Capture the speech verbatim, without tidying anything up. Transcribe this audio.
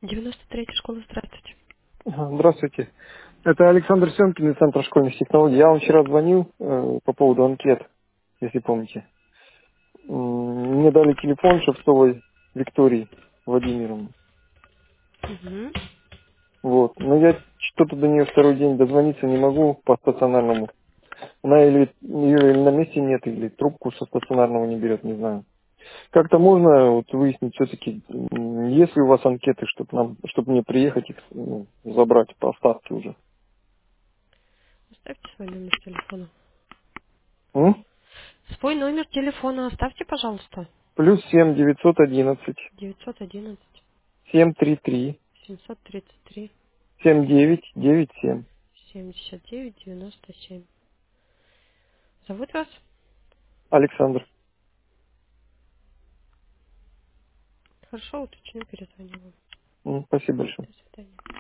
девяносто третья школа, здравствуйте. Ага, здравствуйте. Это Александр Семкин из Центра школьных технологий. Я вам вчера звонил э, по поводу анкет, если помните. М, Мне дали телефон Шевцовой Виктории Владимировны. Угу. Вот. Но я что-то до нее второй день дозвониться не могу по стационарному. Она или ее или на месте нет, или трубку со стационарного не берет, не знаю. Как-то можно вот выяснить все-таки, есть ли у вас анкеты, чтобы нам, чтобы мне приехать их ну, забрать по остатке уже. Оставьте свой номер телефона. М? Свой номер телефона оставьте, пожалуйста. Плюс семь девятьсот одиннадцать. девятьсот одиннадцать семь три три семьсот тридцать три семь девять девять семь. семьдесят девять девяносто семь. Зовут вас? Александр. Хорошо, уточню, перезвоню вам. М, Спасибо большое. До свидания.